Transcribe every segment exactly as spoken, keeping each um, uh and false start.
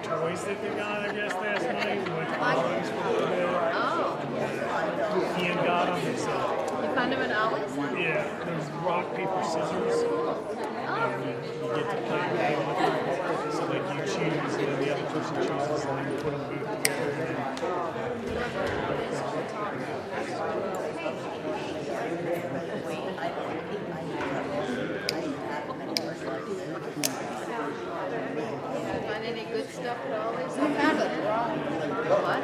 toys that they got, I guess, last night. We went to Ollie's for a little bit. Oh. Ian got them. And so, You found them in Ollie's? yeah, there's rock, paper, scissors. Oh. And you get to play the game with them. So, like, you choose, and then the other person chooses, and then you put them both together. And Find any good stuff at Ollie's? I haven't. What?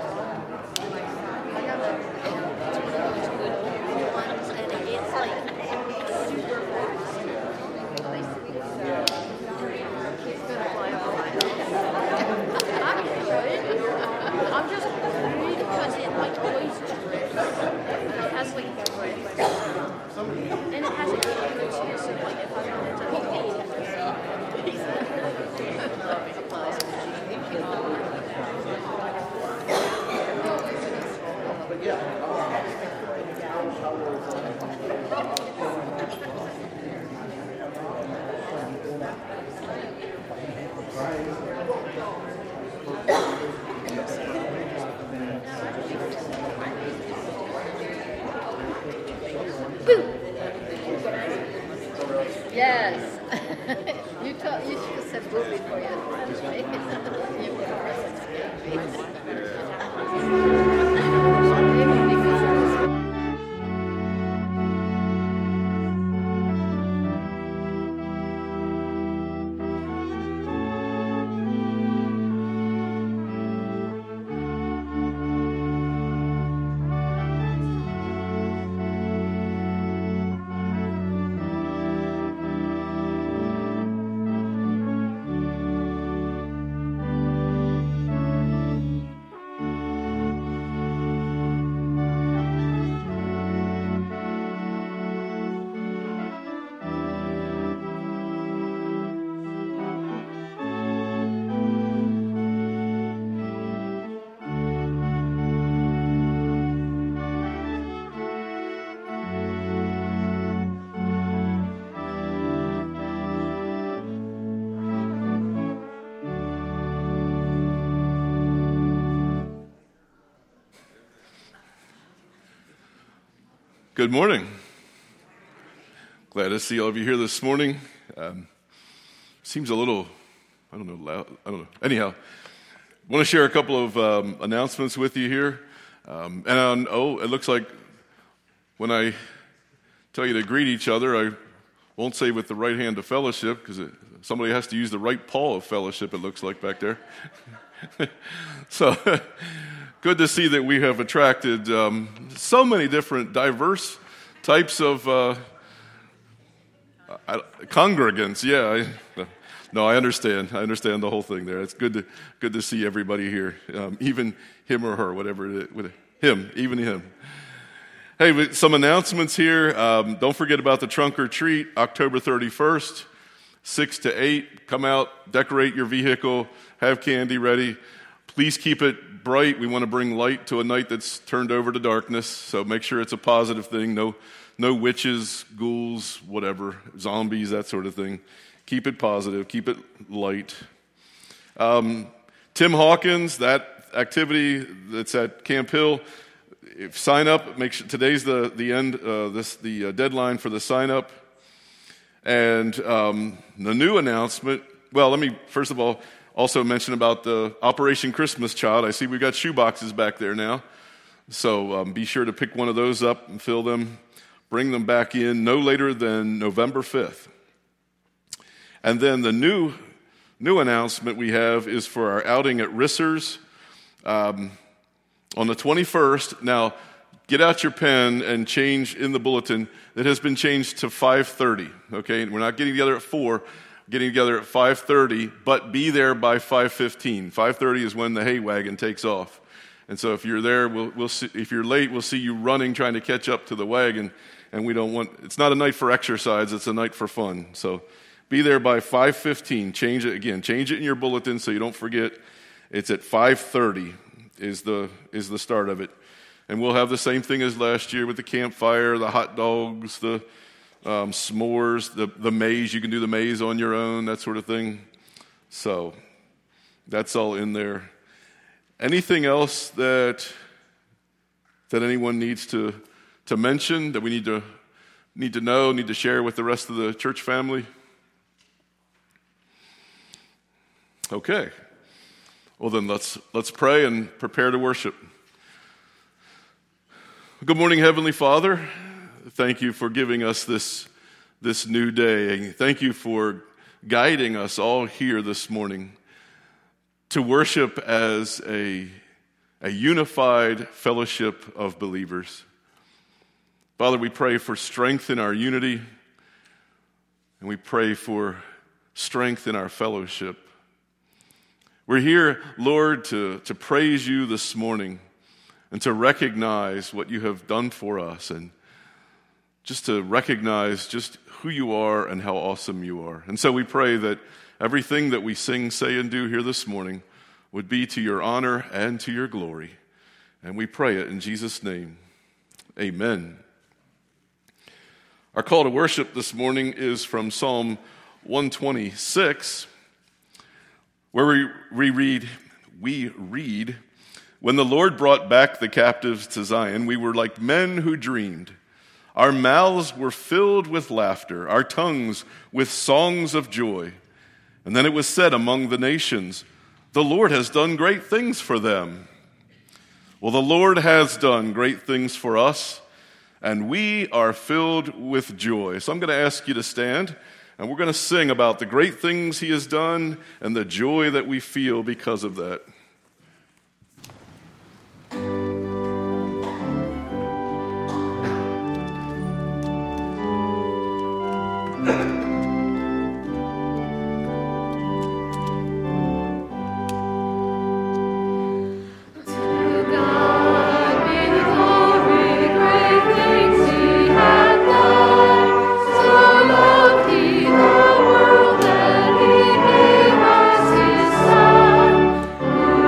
I got a, it's one of those good old ones, and it's like super fast. He's gonna fly up my I'm just worried because it like always drips. It has like grip. And it has a camera too, so like if I wanted to eat it, yes. you, told, you should have said boo before you Good morning. Glad to see all of you here this morning. Um, seems a little, I don't know, loud. I don't know. Anyhow, I want to share a couple of um, announcements with you here. Um, and on, oh, it looks like when I tell you to greet each other, I won't say with the right hand of fellowship because somebody has to use the right paw of fellowship, it looks like back there. So good to see that we have attracted um, so many different diverse types of uh, I, congregants. Yeah, I, no, I understand. I understand the whole thing there. It's good to good to see everybody here, um, even him or her, whatever it is, with him, even him. Hey, some announcements here. Um, don't forget about the trunk or treat, October thirty-first, six to eight. Come out, decorate your vehicle, have candy ready. Please keep it bright. We want to bring light to a night that's turned over to darkness, so make sure it's a positive thing. No, no witches, ghouls, whatever, zombies, that sort of thing. Keep it positive. Keep it light. Um, Tim Hawkins, that activity that's at Camp Hill. If sign up, make sure today's the the end, uh, this the uh, deadline for the sign up. And um, the new announcement. Well, let me first of all also mention about the Operation Christmas Child. I see we've got shoe boxes back there now, so um, be sure to pick one of those up and fill them. Bring them back in no later than November fifth. And then the new new announcement we have is for our outing at Risser's. Um, On the twenty-first, now get out your pen and change in the bulletin. It has been changed to five thirty, okay? We're not getting together at four, getting together at five thirty, but be there by five fifteen. five thirty is when the hay wagon takes off. And so if you're there, we'll, we'll see, if you're late, we'll see you running, trying to catch up to the wagon. And we don't want, it's not a night for exercise, it's a night for fun. So be there by five fifteen. Change it again. Change it in your bulletin so you don't forget. It's at five thirty. is the is the start of it. And we'll have the same thing as last year with the campfire, the hot dogs, the um, s'mores, the, the maze. You can do the maze on your own, that sort of thing. So That's all in there. Anything else that that anyone needs to to mention, that we need to need to know, need to share with the rest of the church family? Okay. Well then let's let's pray and prepare to worship. Good morning, Heavenly Father. Thank you for giving us this this new day. Thank you for guiding us all here this morning to worship as a, a unified fellowship of believers. Father, we pray for strength in our unity, and we pray for strength in our fellowship. We're here, Lord, to, to praise you this morning and to recognize what you have done for us, and just to recognize just who you are and how awesome you are. And so we pray that everything that we sing, say, and do here this morning would be to your honor and to your glory. And we pray it in Jesus' name. Amen. Our call to worship this morning is from Psalm one twenty-six, where we, we read, we read, "When the Lord brought back the captives to Zion, we were like men who dreamed. Our mouths were filled with laughter, our tongues with songs of joy. And then it was said among the nations, the Lord has done great things for them." Well, the Lord has done great things for us, and we are filled with joy. So I'm going to ask you to stand, and we're going to sing about the great things he has done and the joy that we feel because of that. Son,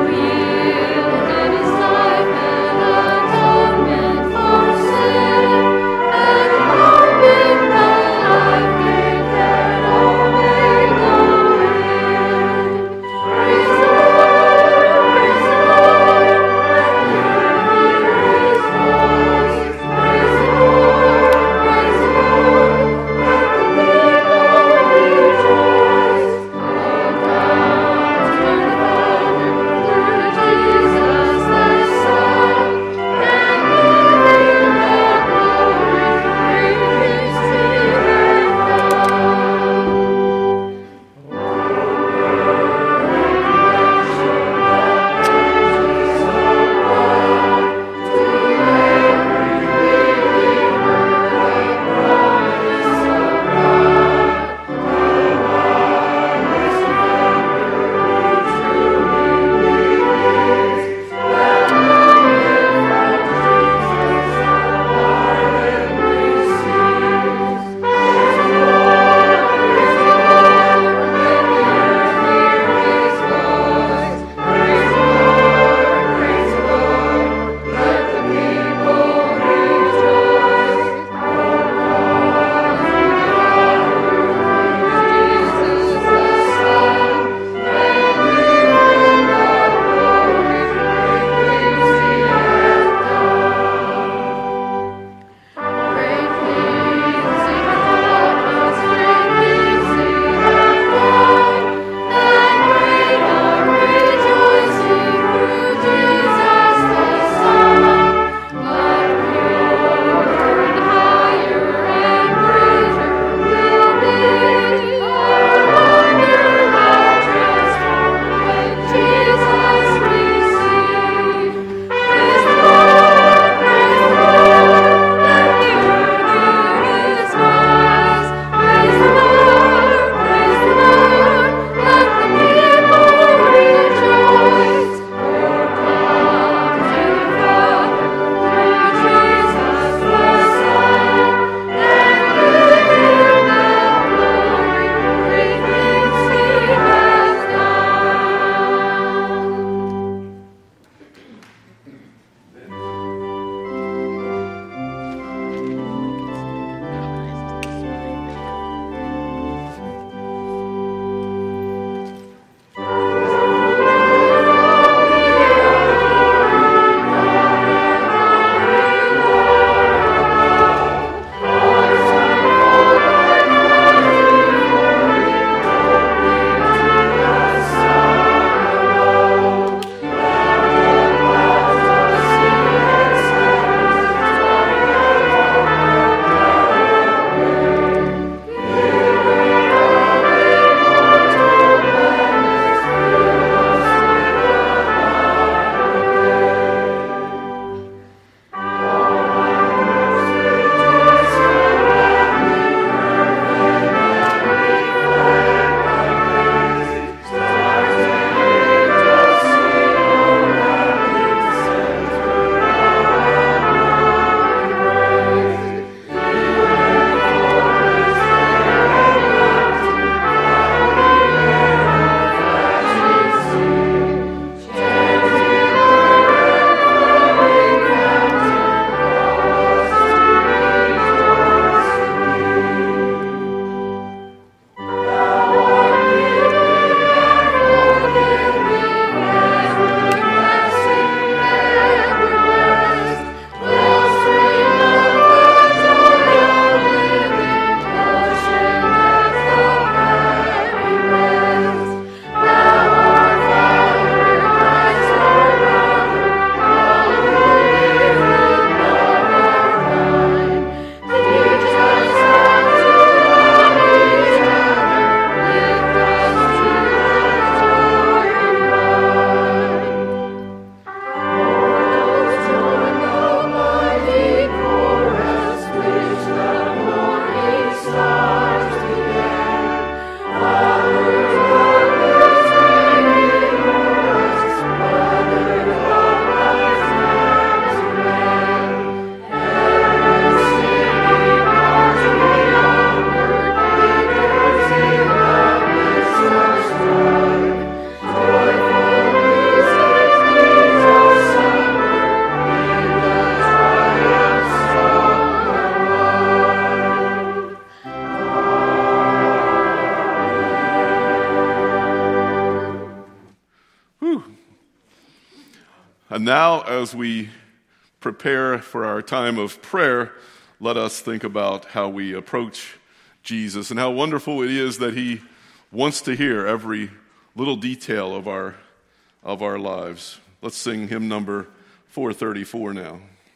And now, as we prepare for our time of prayer, let us think about how we approach Jesus and how wonderful it is that he wants to hear every little detail of our of our lives. Let's sing hymn number four thirty-four now.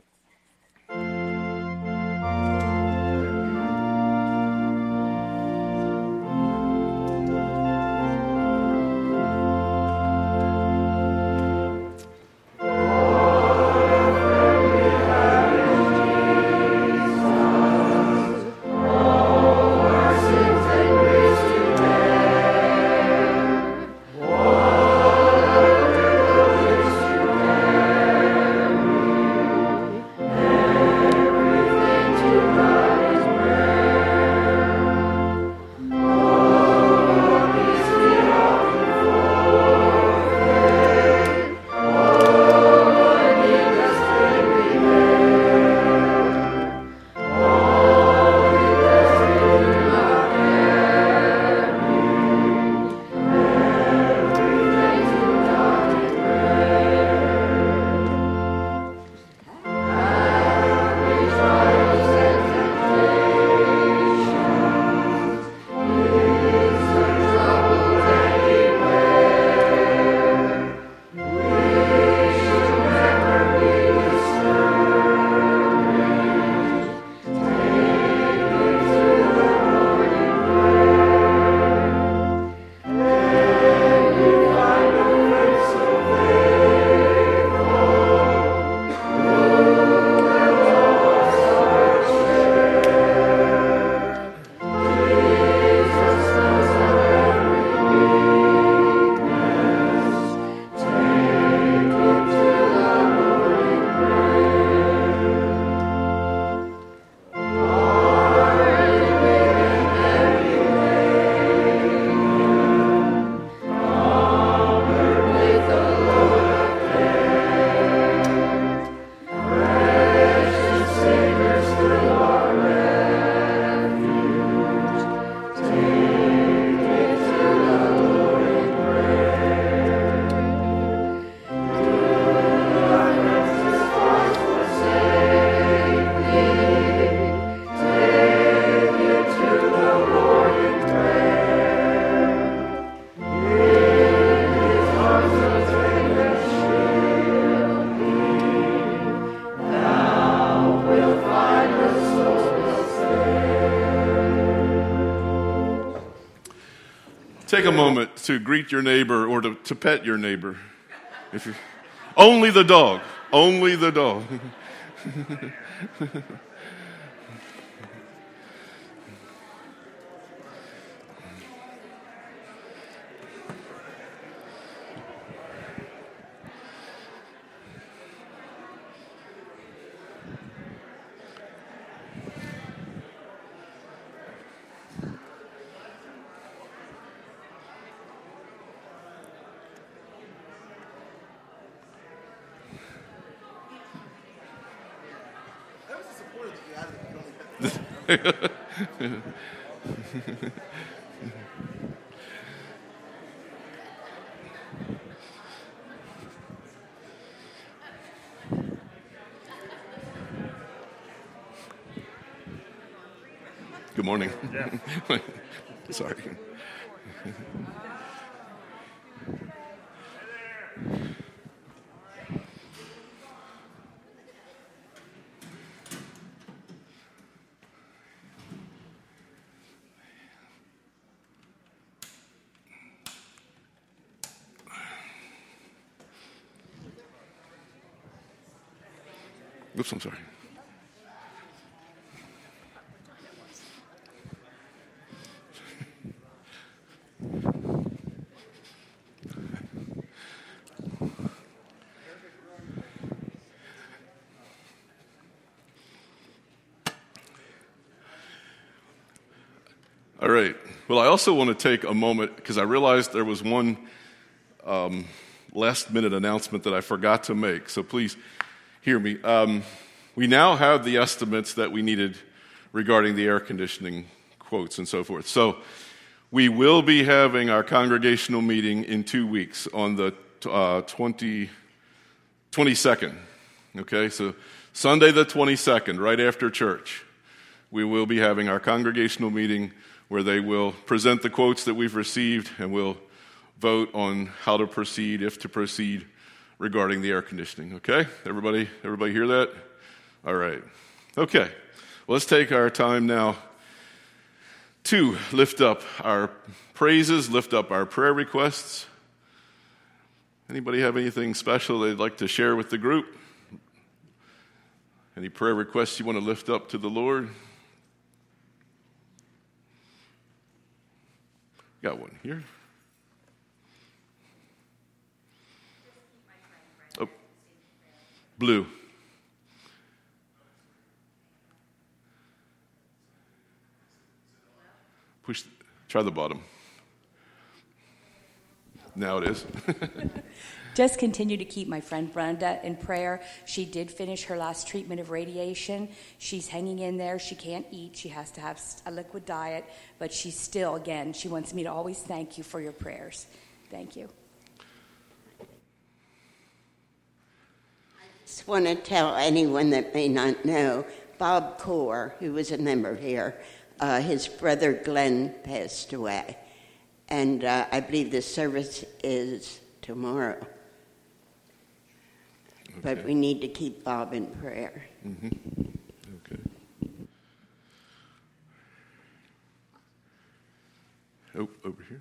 Take a moment to greet your neighbor or to, to pet your neighbor. If you're, only the dog. Only the dog. Good morning. Yeah. Sorry. Oops, I'm sorry. All right. Well, I also want to take a moment because I realized there was one um, last-minute announcement that I forgot to make. So please hear me. Um, we now have the estimates that we needed regarding the air conditioning quotes and so forth. So we will be having our congregational meeting in two weeks on the uh, twenty-twelfth, twenty-second. Okay, so Sunday the twenty-second, right after church, we will be having our congregational meeting where they will present the quotes that we've received and we'll vote on how to proceed, if to proceed, regarding the air conditioning. Okay, everybody, everybody hear that? All right. Okay, well, let's take our time now to lift up our praises, lift up our prayer requests. Anybody have anything special they'd like to share with the group? Any prayer requests you want to lift up to the Lord? Got one here. Oh, blue. Push, try the bottom. Now it is. Just continue to keep my friend Brenda in prayer. She did finish her last treatment of radiation. She's hanging in there. She can't eat. She has to have a liquid diet. But she's still, again, she wants me to always thank you for your prayers. Thank you. I just want to tell anyone that may not know, Bob Core, who was a member here, uh, his brother Glenn passed away. And uh, I believe the service is tomorrow. Okay. But we need to keep Bob in prayer. Mm-hmm. Okay. Oh, over here.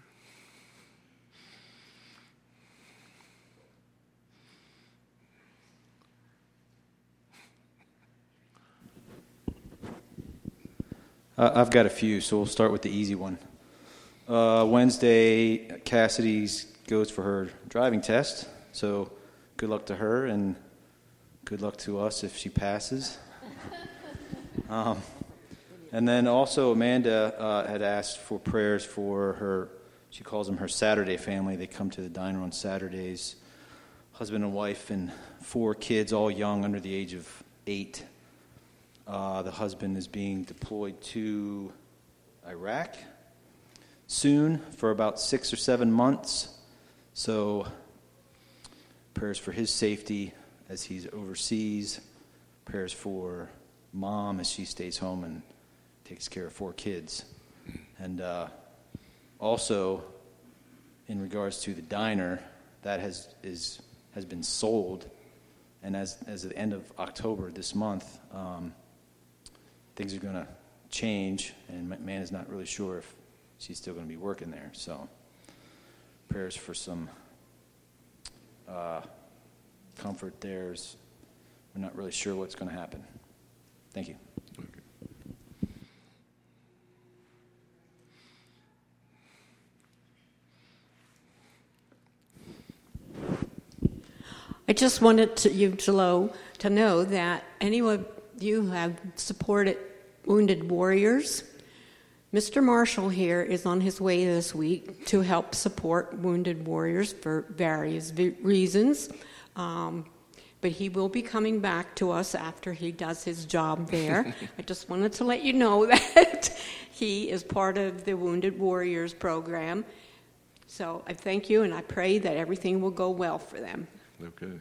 Uh, I've got a few, so we'll start with the easy one. Uh, Wednesday, Cassidy's goes for her driving test, so good luck to her, and good luck to us if she passes. um, and then also Amanda uh, had asked for prayers for her, she calls them her Saturday family. They come to the diner on Saturdays, husband and wife and four kids, all young, under the age of eight. Uh, the husband is being deployed to Iraq soon for about six or seven months. So prayers for his safety as he's overseas. Prayers for mom as she stays home and takes care of four kids. And uh, also, in regards to the diner, that has is has been sold. And as as of the end of October this month, um, things are going to change, and man is not really sure if she's still going to be working there. So prayers for some uh, comfort there. Is, we're not really sure what's going to happen. Thank you. Okay. I just wanted to, you to know, to know that any of you who have supported Wounded Warriors, Mister Marshall here is on his way this week to help support Wounded Warriors for various v- reasons. Um, but he will be coming back to us after he does his job there. I just wanted to let you know that he is part of the Wounded Warriors program. So I thank you, and I pray that everything will go well for them. Okay.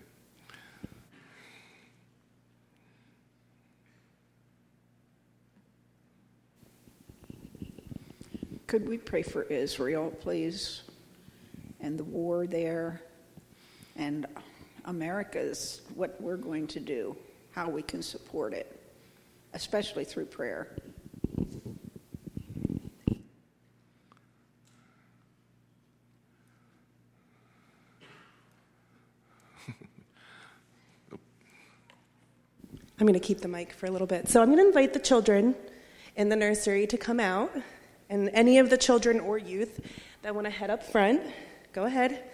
Could we pray for Israel, please, and the war there, and America's, what we're going to do, how we can support it, especially through prayer. I'm going to keep the mic for a little bit. So I'm going to invite the children in the nursery to come out. And any of the children or youth that want to head up front, go ahead.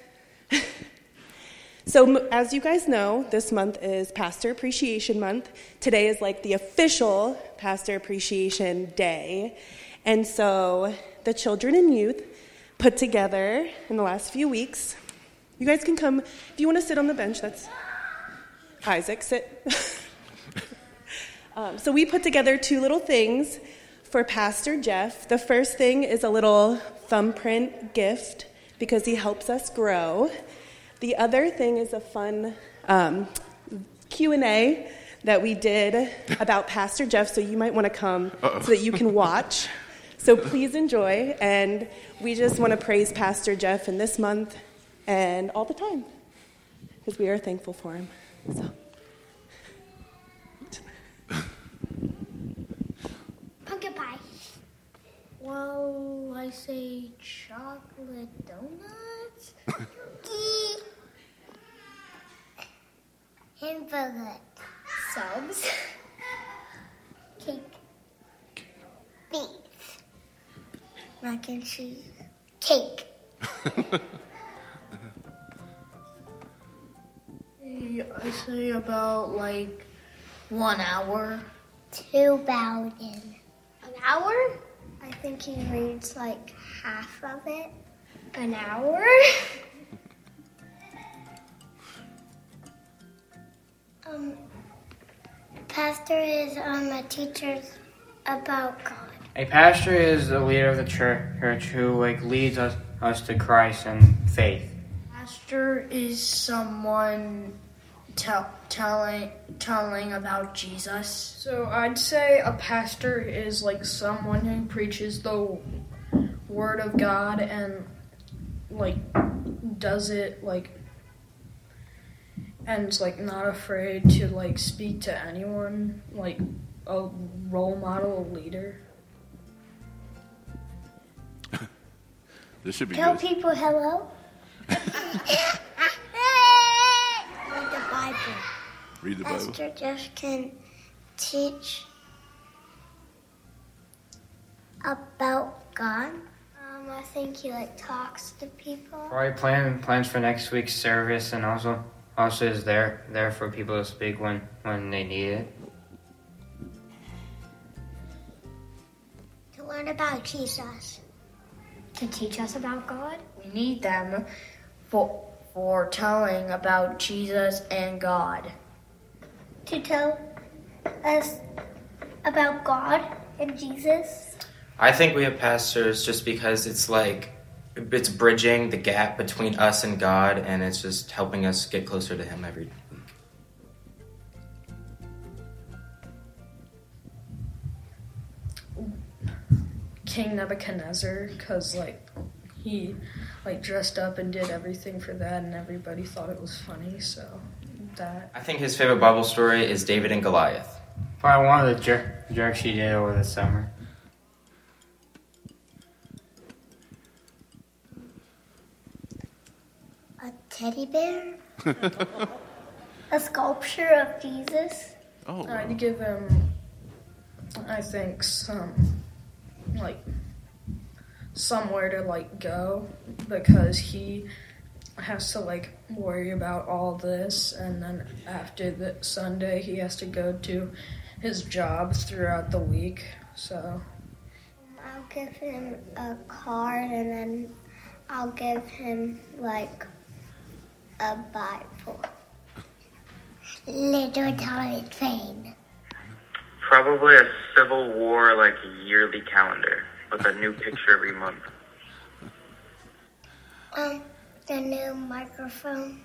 So as you guys know, this month is Pastor Appreciation Month. Today is like the official Pastor Appreciation Day. And so the children and youth put together in the last few weeks. You guys can come. If you want to sit on the bench, that's Isaac, sit. um, so we put together two little things for Pastor Jeff. The first thing is a little thumbprint gift because he helps us grow. The other thing is a fun um, Q and A that we did about Pastor Jeff, so you might want to come Uh-oh. so that you can watch. So please enjoy, and we just want to praise Pastor Jeff in this month and all the time, because we are thankful for him. So. Pumpkin pie. Well, I say chocolate donuts. Cookie. Hamburger. Subs. Cake. Beef. Mac and cheese. Cake. I say about like one hour. Two Bowden. An hour? I think he reads like half of it. An hour? um, pastor is um a teacher about God. A pastor is the leader of the church who like leads us us to Christ and faith. Pastor is someone tell, telling telling about Jesus. So I'd say a pastor is like someone who preaches the word of God and like does it like and is like not afraid to like speak to anyone, like a role model, a leader. This should be Tell good. people hello. Read the Bible. Read the Bible. Pastor Jeff can teach about God. Um, I think he like talks to people. Probably plan plans for next week's service and also also is there there for people to speak when, when they need it. To learn about Jesus. To teach us about God. We need them for for telling about Jesus and God. To tell us about God and Jesus. I think we have pastors just because it's like it's bridging the gap between us and God, and it's just helping us get closer to Him every week. King Nebuchadnezzar, because like he like dressed up and did everything for that, and everybody thought it was funny. So that I think his favorite Bible story is David and Goliath. Probably one of the jer- jerks she did over the summer. A teddy bear. A sculpture of Jesus. Oh, wow. I'd give him, I think, some like somewhere to like go, because he has to like worry about all this, and then after the Sunday he has to go to his job throughout the week. So I'll give him a card, and then I'll give him like a Bible. Little tiny thing. Probably a Civil War like yearly calendar with a new picture every month. Um, the new microphone.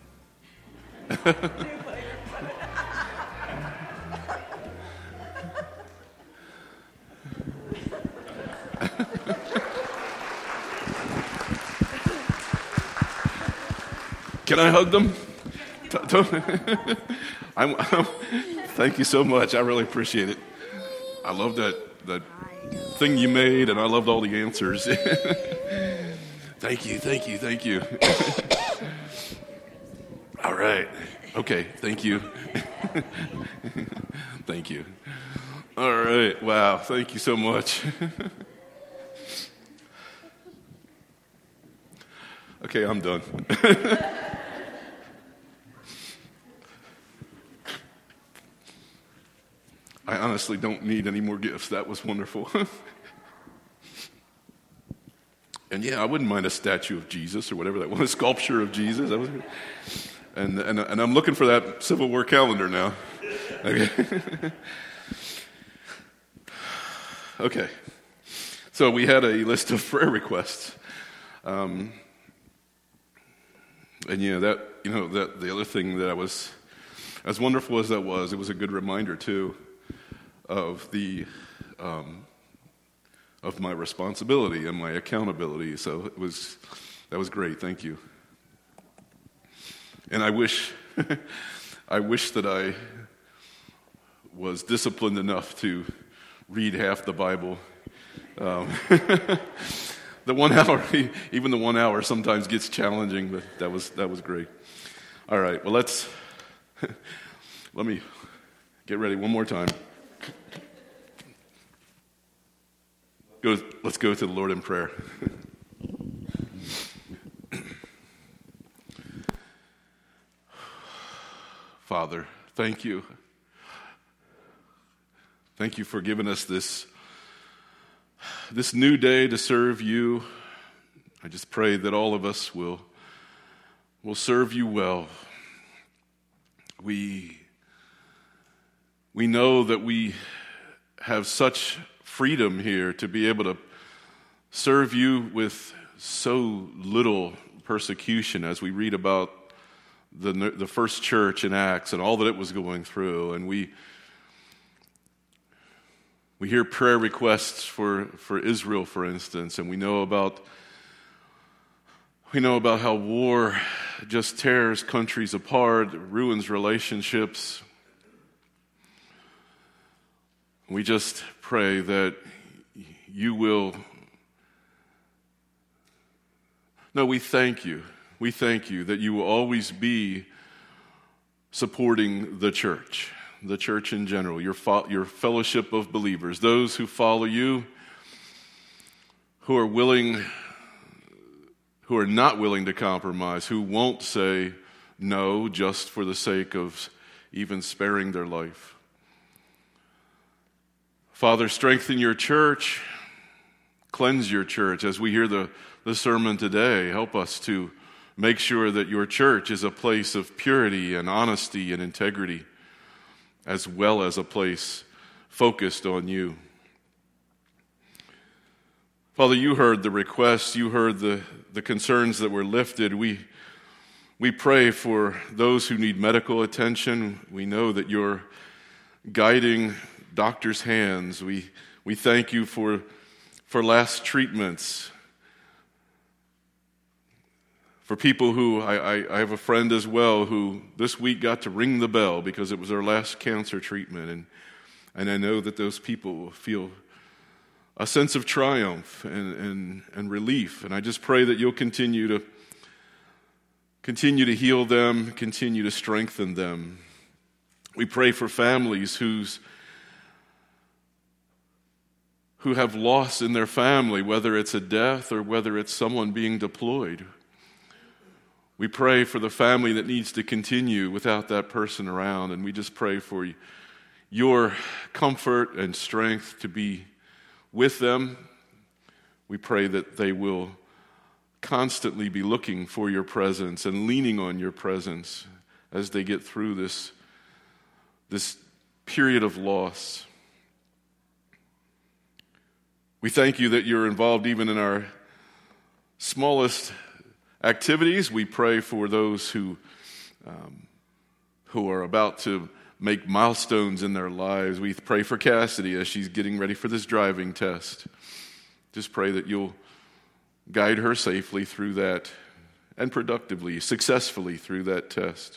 Can I hug them? I'm, I'm, thank you so much. I really appreciate it. I love that that thing you made, and I loved all the answers. Thank you, thank you, thank you. All right. Okay, thank you. Thank you. All right. Wow, thank you so much. Okay, I'm done. I honestly don't need any more gifts. That was wonderful. And yeah, I wouldn't mind a statue of Jesus or whatever that was, a sculpture of Jesus. That was, and, and, and I'm looking for that Civil War calendar now. Okay. Okay. So we had a list of prayer requests. Um, and you know, that, you know, that the other thing that I was as wonderful as that was, it was a good reminder, too, of the um, of my responsibility and my accountability. So it was that was great. Thank you. And I wish I wish that I was disciplined enough to read half the Bible. Um, the one hour, even the one hour, sometimes gets challenging, but that was that was great. All right, well let's let me get ready one more time. Go, let's go to the Lord in prayer. Father, thank you. Thank you for giving us this, this new day to serve you. I just pray that all of us will, will serve you well. We, we know that we have such freedom here to be able to serve you with so little persecution, as we read about the the first church in Acts and all that it was going through. And we we hear prayer requests for, for Israel, for instance, and we know about we know about how war just tears countries apart, ruins relationships. We just pray that you will... No, we thank you. We thank you that you will always be supporting the church, the church in general, your fo- your fellowship of believers, those who follow you, who are willing, who are not willing to compromise, who won't say no just for the sake of even sparing their life. Father, strengthen your church, cleanse your church. As we hear the, the sermon today, help us to make sure that your church is a place of purity and honesty and integrity, as well as a place focused on you. Father, you heard the requests, you heard the, the concerns that were lifted. We, we pray for those who need medical attention. We know that you're guiding doctors' hands. We we thank you for for last treatments. For people who, I, I, I have a friend as well who this week got to ring the bell because it was their last cancer treatment. And, and I know that those people will feel a sense of triumph and, and, and relief. And I just pray that you'll continue to continue to heal them, continue to strengthen them. We pray for families whose who have loss in their family, whether it's a death or whether it's someone being deployed. We pray for the family that needs to continue without that person around, and we just pray for your comfort and strength to be with them. We pray that they will constantly be looking for your presence and leaning on your presence as they get through this, this period of loss. We thank you that you're involved even in our smallest activities. We pray for those who um, who are about to make milestones in their lives. We pray for Cassidy as she's getting ready for this driving test. Just pray that you'll guide her safely through that and productively, successfully through that test.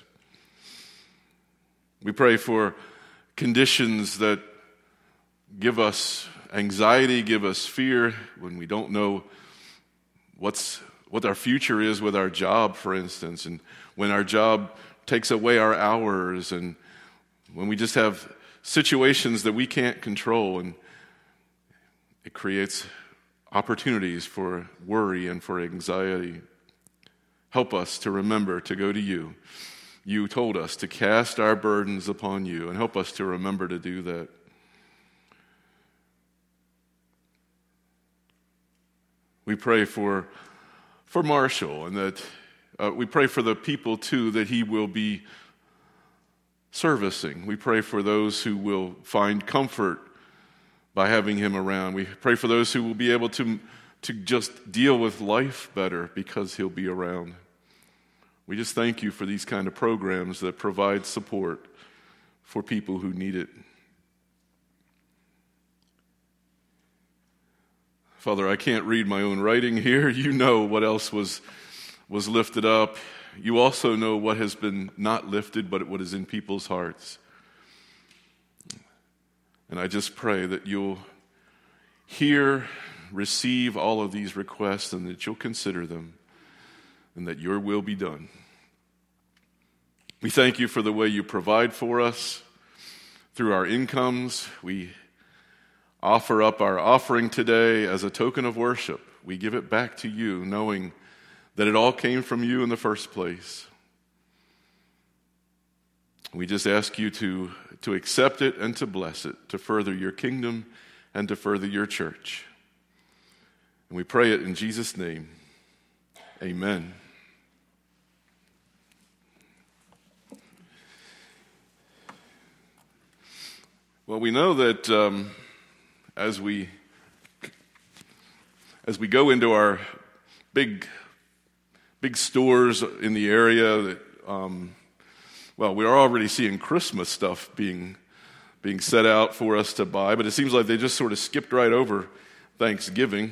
We pray for conditions that give us anxiety, give us fear when we don't know what's what our future is with our job, for instance, and when our job takes away our hours, and when we just have situations that we can't control, and it creates opportunities for worry and for anxiety. Help us to remember to go to you. You told us to cast our burdens upon you, and help us to remember to do that. We pray for for Marshall, and that uh, we pray for the people too that he will be servicing. We pray for those who will find comfort by having him around. We pray for those who will be able to to just deal with life better because he'll be around. We just thank you for these kind of programs that provide support for people who need it. Father, I can't read my own writing here. You know what else was, was lifted up. You also know what has been not lifted, but what is in people's hearts. And I just pray that you'll hear, receive all of these requests, and that you'll consider them, and that your will be done. We thank you for the way you provide for us through our incomes. We offer up our offering today as a token of worship. We give it back to you, knowing that it all came from you in the first place. We just ask you to, to accept it and to bless it, to further your kingdom and to further your church. And we pray it in Jesus' name. Amen. Well, we know that um, as we as we go into our big big stores in the area, that um, well, we are already seeing Christmas stuff being being set out for us to buy, but it seems like they just sort of skipped right over Thanksgiving.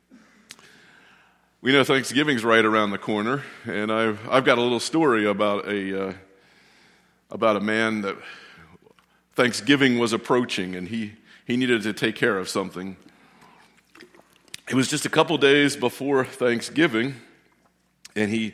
We know Thanksgiving's right around the corner, and I've I've got a little story about a uh, about a man that Thanksgiving was approaching, and he, he needed to take care of something. It was just a couple days before Thanksgiving, and he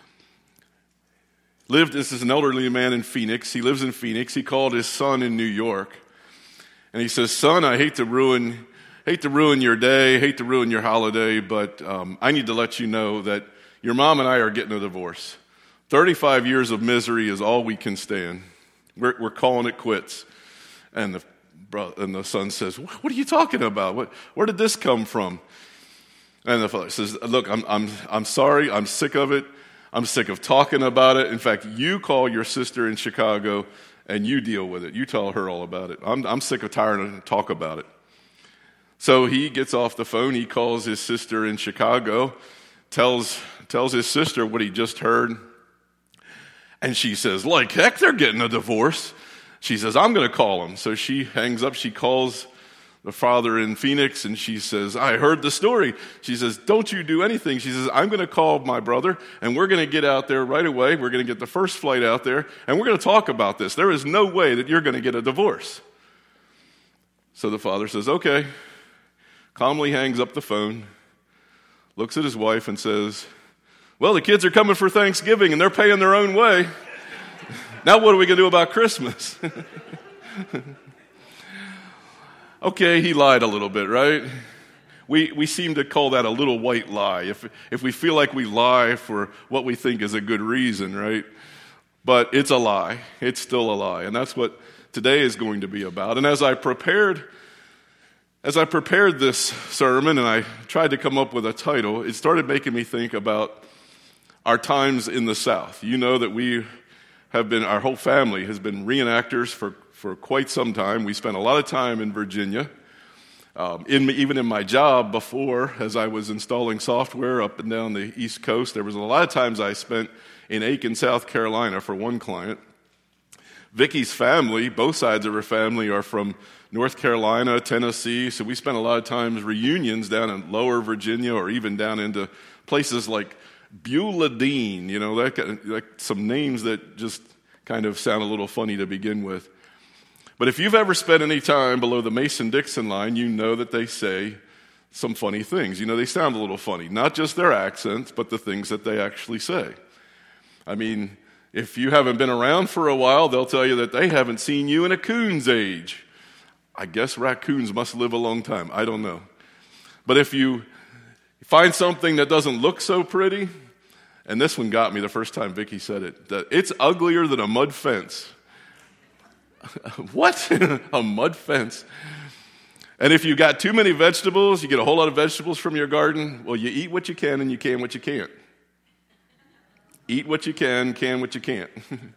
lived, this is an elderly man in Phoenix. He lives in Phoenix. He called his son in New York, and he says, "Son, I hate to ruin hate to ruin your day, hate to ruin your holiday, but um, I need to let you know that your mom and I are getting a divorce. thirty-five years of misery is all we can stand. We're, we're calling it quits." And the brother, and the son says, "What are you talking about? What, where did this come from?" And the father says, "Look, I'm I'm I'm sorry. I'm sick of it. I'm sick of talking about it. In fact, you call your sister in Chicago and you deal with it. You tell her all about it. I'm I'm sick of tired of talk about it." So he gets off the phone. He calls his sister in Chicago, tells tells his sister what he just heard, and she says, "Like heck, they're getting a divorce." She says, "I'm going to call him." So she hangs up. She calls the father in Phoenix, and she says, "I heard the story." She says, "Don't you do anything." She says, "I'm going to call my brother, and we're going to get out there right away. We're going to get the first flight out there, and we're going to talk about this. There is no way that you're going to get a divorce." So the father says, "Okay," calmly hangs up the phone, looks at his wife, and says, "Well, the kids are coming for Thanksgiving, and they're paying their own way. Now what are we going to do about Christmas?" Okay, he lied a little bit, right? We we seem to call that a little white lie. If if we feel like we lie for what we think is a good reason, right? But it's a lie. It's still a lie. And that's what today is going to be about. And as I prepared as I prepared this sermon and I tried to come up with a title, it started making me think about our times in the South. You know that we have been, our whole family has been reenactors for, for quite some time. We spent a lot of time in Virginia. Um, in, even in my job before, as I was installing software up and down the East Coast, there was a lot of times I spent in Aiken, South Carolina for one client. Vicky's family, both sides of her family, are from North Carolina, Tennessee, so we spent a lot of times reunions down in Lower Virginia or even down into places like Beulah Dean, you know, that kind of, like some names that just kind of sound a little funny to begin with. But if you've ever spent any time below the Mason-Dixon line, you know that they say some funny things. You know, they sound a little funny. Not just their accents, but the things that they actually say. I mean, if you haven't been around for a while, they'll tell you that they haven't seen you in a coon's age. I guess raccoons must live a long time. I don't know. But if you find something that doesn't look so pretty, and this one got me the first time Vicky said it, that it's uglier than a mud fence. What? A mud fence? And if you got too many vegetables, you get a whole lot of vegetables from your garden, well, you eat what you can and you can what you can't. Eat what you can, can what you can't.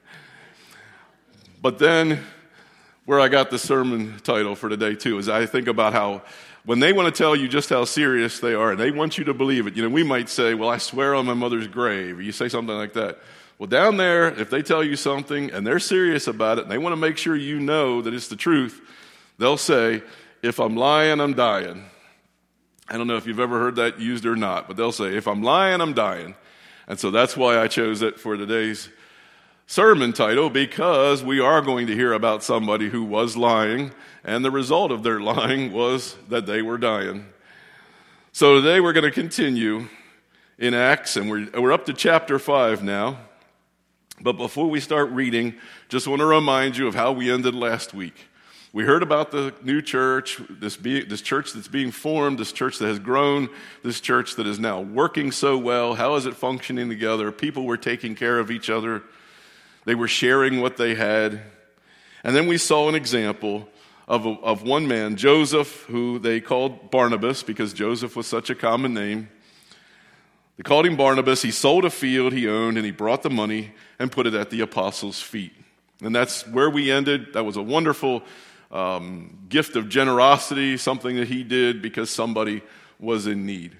But then, where I got the sermon title for today too, is I think about how when they want to tell you just how serious they are, and they want you to believe it, you know, we might say, well, I swear on my mother's grave, or you say something like that. Well, down there, if they tell you something and they're serious about it and they want to make sure you know that it's the truth, they'll say, if I'm lying, I'm dying. I don't know if you've ever heard that used or not, but they'll say, if I'm lying, I'm dying. And so that's why I chose it for today's sermon title, because we are going to hear about somebody who was lying, and the result of their lying was that they were dying. So today we're going to continue in Acts, and we're, we're up to chapter five now. But before we start reading, just want to remind you of how we ended last week. We heard about the new church, this, be, this church that's being formed, this church that has grown, this church that is now working so well. How is it functioning together? People were taking care of each other. They were sharing what they had. And then we saw an example of, a, of one man, Joseph, who they called Barnabas because Joseph was such a common name. They called him Barnabas. He sold a field he owned, and he brought the money and put it at the apostles' feet. And that's where we ended. That was a wonderful um, gift of generosity, something that he did because somebody was in need.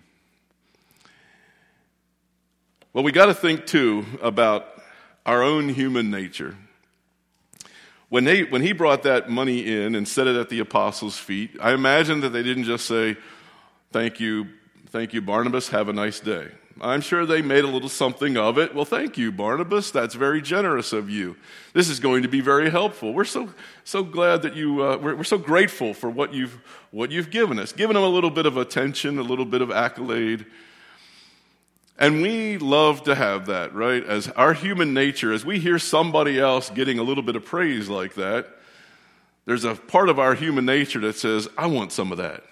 Well, we got to think, too, about our own human nature. When they, when he brought that money in and set it at the apostles' feet, I imagine that they didn't just say, thank you, thank you, Barnabas, have a nice day. I'm sure they made a little something of it. Well, thank you, Barnabas. That's very generous of you. This is going to be very helpful. We're so so glad that you. Uh, we're, we're so grateful for what you've what you've given us. Giving them a little bit of attention, a little bit of accolade, and we love to have that, right? As our human nature, as we hear somebody else getting a little bit of praise like that, there's a part of our human nature that says, "I want some of that."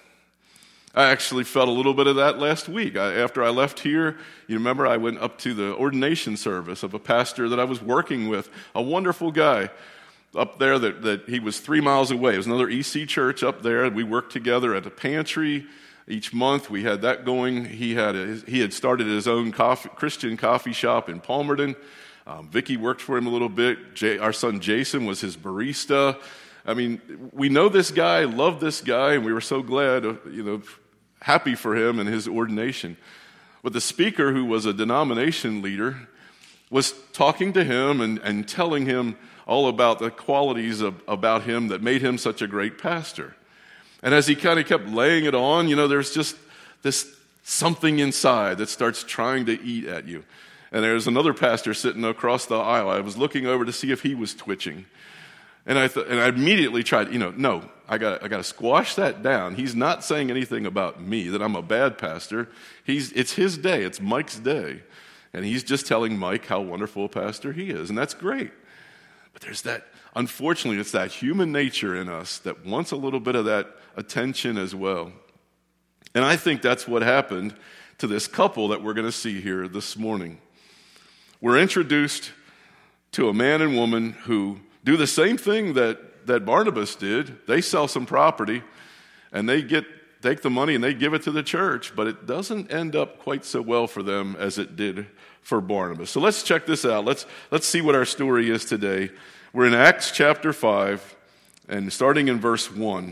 I actually felt a little bit of that last week. I, after I left here, you remember I went up to the ordination service of a pastor that I was working with, a wonderful guy up there that, that he was three miles away. It was another E C church up there. We worked together at a pantry each month. We had that going. He had a, he had started his own coffee, Christian coffee shop in Palmerton. Um, Vicky worked for him a little bit. Jay, our son Jason was his barista. I mean, we know this guy, love this guy, and we were so glad, you know, happy for him and his ordination. But the speaker, who was a denomination leader, was talking to him and, and telling him all about the qualities of, about him that made him such a great pastor. And as he kind of kept laying it on, you know, there's just this something inside that starts trying to eat at you. And there's another pastor sitting across the aisle. I was looking over to see if he was twitching. And I th- and I immediately tried, you know, no, I got I got to squash that down. He's not saying anything about me, that I'm a bad pastor. He's it's his day. It's Mike's day. And he's just telling Mike how wonderful a pastor he is. And that's great. But there's that, unfortunately, it's that human nature in us that wants a little bit of that attention as well. And I think that's what happened to this couple that we're going to see here this morning. We're introduced to a man and woman who do the same thing that, that Barnabas did. They sell some property, and they get take the money and they give it to the church, but it doesn't end up quite so well for them as it did for Barnabas. So let's check this out. Let's, let's see what our story is today. We're in Acts chapter five, and starting in verse one.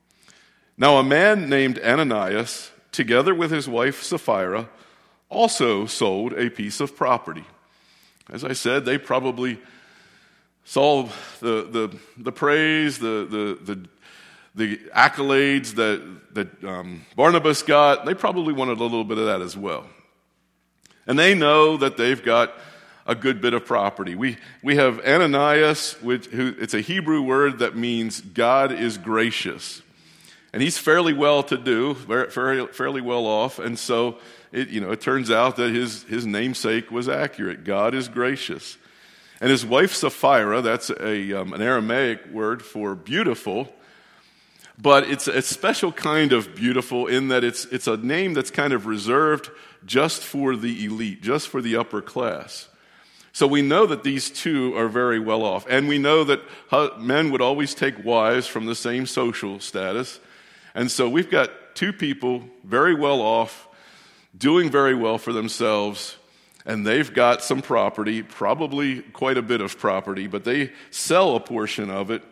Now a man named Ananias, together with his wife Sapphira, also sold a piece of property. As I said, they probably saw the the the praise, the the the, the accolades that that um, Barnabas got. They probably wanted a little bit of that as well, and they know that they've got a good bit of property. We we have Ananias, which who, it's a Hebrew word that means God is gracious, and he's fairly well to do, fairly fairly well off, and so it you know it turns out that his his namesake was accurate. God is gracious. And his wife Sapphira, that's a, um, an Aramaic word for beautiful, but it's a special kind of beautiful in that it's it's a name that's kind of reserved just for the elite, just for the upper class. So we know that these two are very well off. And we know that men would always take wives from the same social status. And so we've got two people very well off, doing very well for themselves. And they've got some property, probably quite a bit of property, but they sell a portion of it.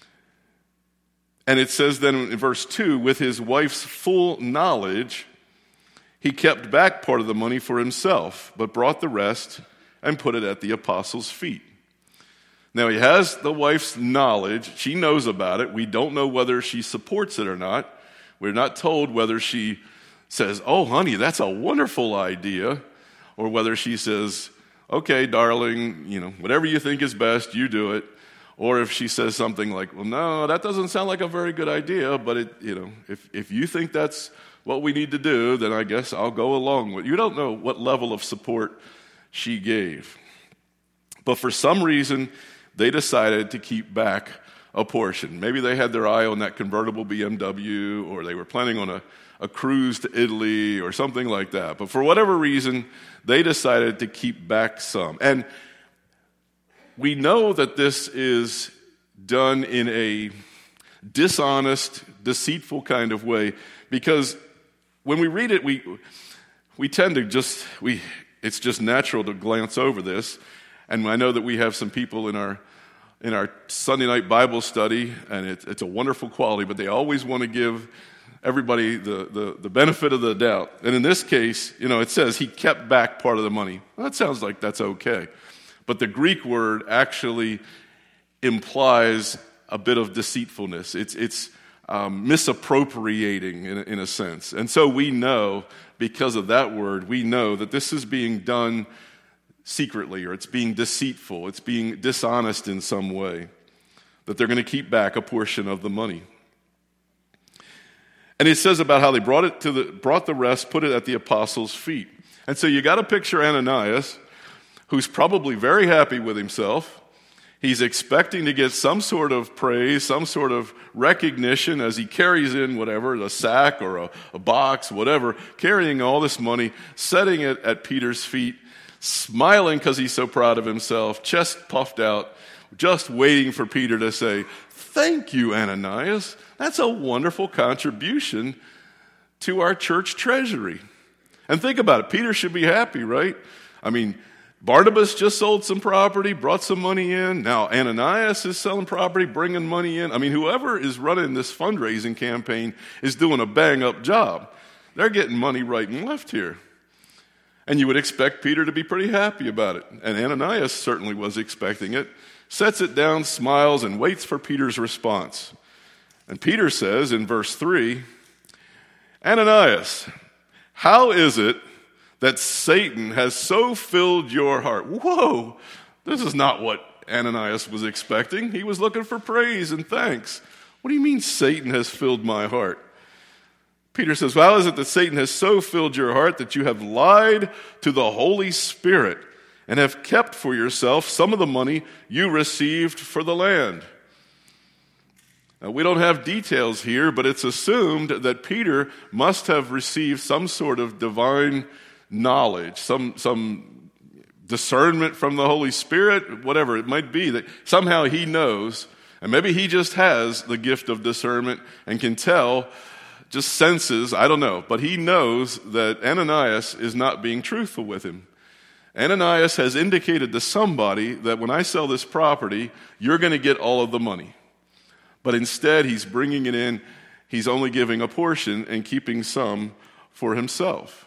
And it says then in verse two, with his wife's full knowledge, he kept back part of the money for himself, but brought the rest and put it at the apostles' feet. Now, he has the wife's knowledge. She knows about it. We don't know whether she supports it or not. We're not told whether she says, oh, honey, that's a wonderful idea, or whether she says, okay, darling, you know, whatever you think is best, you do it. Or if she says something like, well, no, that doesn't sound like a very good idea, but it, you know, if, if you think that's what we need to do, then I guess I'll go along with it. You don't know what level of support she gave. But for some reason, they decided to keep back a portion. Maybe they had their eye on that convertible B M W, or they were planning on a, a cruise to Italy or something like that. But for whatever reason, they decided to keep back some. And we know that this is done in a dishonest, deceitful kind of way, because when we read it, we we tend to just, we it's just natural to glance over this. And I know that we have some people in our in our Sunday night Bible study, and it, it's a wonderful quality, but they always want to give everybody the, the, the benefit of the doubt. And in this case, you know, it says he kept back part of the money. Well, that sounds like that's okay. But the Greek word actually implies a bit of deceitfulness. It's it's um, misappropriating in, in a sense. And so we know, because of that word, we know that this is being done secretly, or it's being deceitful, it's being dishonest in some way, that they're going to keep back a portion of the money. And it says about how they brought it to the brought the rest, put it at the apostles' feet. And so you got to picture Ananias, who's probably very happy with himself. He's expecting to get some sort of praise, some sort of recognition as he carries in whatever, a sack or a, a box, whatever, carrying all this money, setting it at Peter's feet, smiling because he's so proud of himself, chest puffed out, just waiting for Peter to say, thank you, Ananias. That's a wonderful contribution to our church treasury. And think about it. Peter should be happy, right? I mean, Barnabas just sold some property, brought some money in. Now Ananias is selling property, bringing money in. I mean, whoever is running this fundraising campaign is doing a bang-up job. They're getting money right and left here. And you would expect Peter to be pretty happy about it. And Ananias certainly was expecting it. Sets it down, smiles, and waits for Peter's response. And Peter says in verse three, Ananias, how is it that Satan has so filled your heart? Whoa, this is not what Ananias was expecting. He was looking for praise and thanks. What do you mean Satan has filled my heart? Peter says, well, how is it that Satan has so filled your heart that you have lied to the Holy Spirit and have kept for yourself some of the money you received for the land? Now, we don't have details here, but it's assumed that Peter must have received some sort of divine knowledge, some, some discernment from the Holy Spirit, whatever it might be, that somehow he knows, and maybe he just has the gift of discernment and can tell, just senses, I don't know, but he knows that Ananias is not being truthful with him. Ananias has indicated to somebody that when I sell this property, you're going to get all of the money. But instead, he's bringing it in, he's only giving a portion and keeping some for himself.